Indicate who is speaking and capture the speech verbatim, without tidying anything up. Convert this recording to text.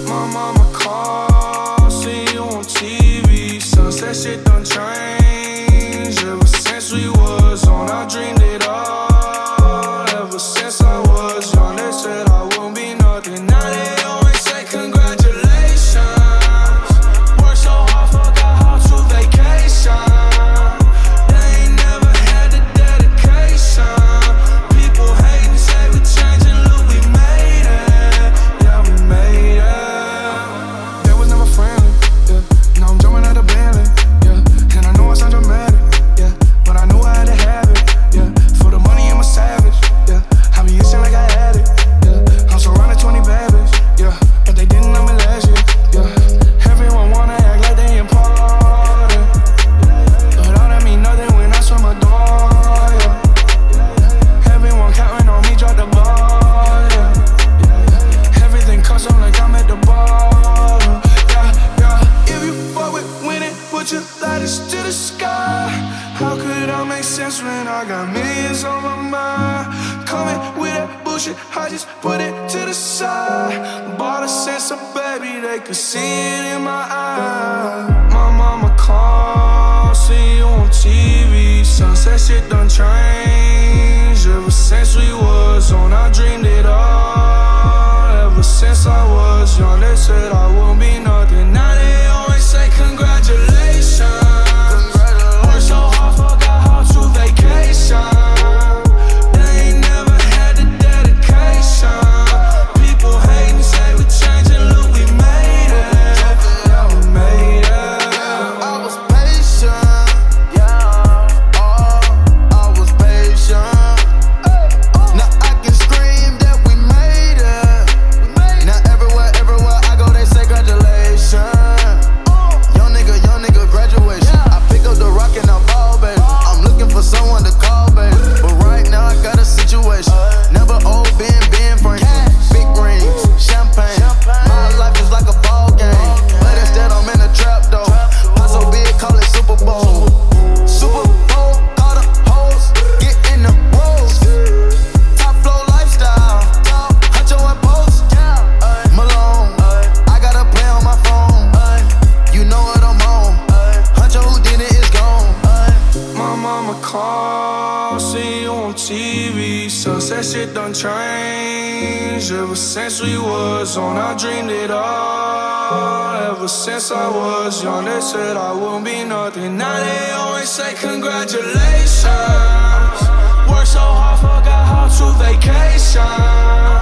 Speaker 1: My mama called, see you on T V. Sunset shit done changed. Ever since we was on, I dreamed it all. Ever since I was young, they said I wouldn't be nothing. Now they always say congratulations. Worked so hard, forgot how to vacation. They ain't never had the dedication. People hating, say we changing, look, we made it. Yeah, we made it. They was never friendly, yeah. Now I'm jumping out of Bentley, yeah. And I know I sound dramatic, yeah, but I knew I had to have it, yeah. For the money, I'm a savage, yeah. I be itching like I had it, yeah. I'm surrounded twenty bad bitches, yeah. But they didn't know me last year, yeah. Everyone wanna act like they important, but all that mean nothing when I swim my door, yeah. Everyone counting on me, drop the ball, yeah. Everything custom like I'm at the bar, yeah, yeah. If you fuck with winning, put your lighters to the sky. How could I make sense when I got millions on my mind? Coming with that bullshit, I just put it to the side. Bought a sense of baby, they could see it in my eyes. My mama called, see you on T V. Sunset shit done changed. Ever since we was on, I dreamed it all. Ever since I was young, they said I wouldn't be nothing. Now they always say congratulations. Worked so hard, forgot how to vacation. They ain't never had the dedication. People hating, say we changing, look, we made it. Yeah, we made it.
Speaker 2: I was patient, yeah. Oh, I was patient. Now I can scream that we made it. Now everywhere, everywhere I go, they say congratulations. Young nigga, young nigga, graduation. I pick up the rock and I ball, baby. I'm looking for someone to call, baby. But right now I got a situation. Never old, been, been friends. Big rings, champagne. My life is like a ball game, but instead I'm in a trap though. Not so big, call it Super Bowl. Super Bowl, all the hoes get in the rolls. Top flow lifestyle, Huncho and Post, Malone. I got a play on my phone. You know what I'm on. Huncho who did it is gone.
Speaker 1: My mama called, see you on T V. Sunset shit done changed. Ever since we was on, I dreamed it all. Ever since I was young, they said I wouldn't be nothing. Now they always say congratulations. Worked so hard, forgot how to vacation.